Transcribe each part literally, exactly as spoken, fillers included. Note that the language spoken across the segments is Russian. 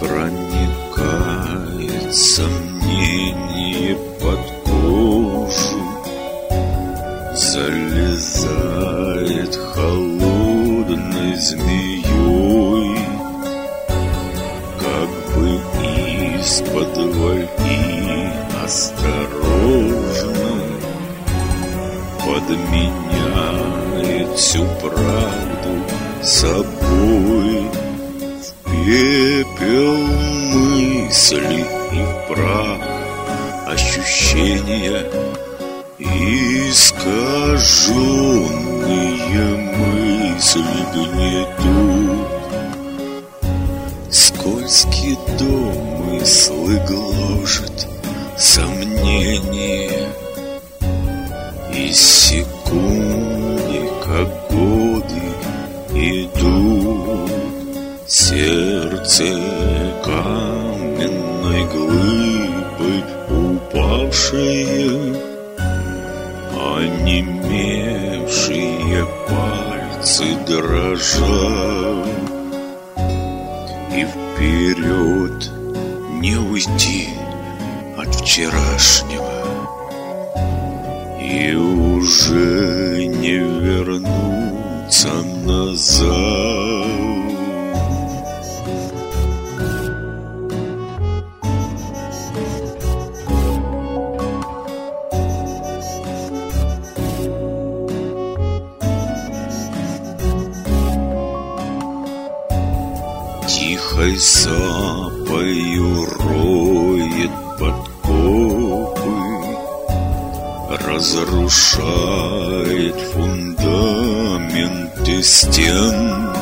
проникает сомнение под кожу, залезает холодной змеей, как бы из-под и осторожно подменяет всю правду собой. В пепел мысли и в прах ощущения, искаженные мысли гнетут. Скользкий домыслы гложет сомнения, и секунды, как годы, идут. Сердце каменной глыбой упавшее, онемевшие пальцы дрожат. И вперед не уйти от вчерашнего, и уже не вернуться назад. Тихой сапою роет подкопы, разрушает фундаменты стен,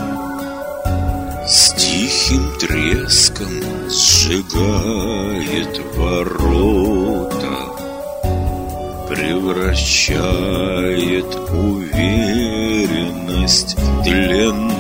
с тихим треском сжигает ворота, превращает уверенность в тлен.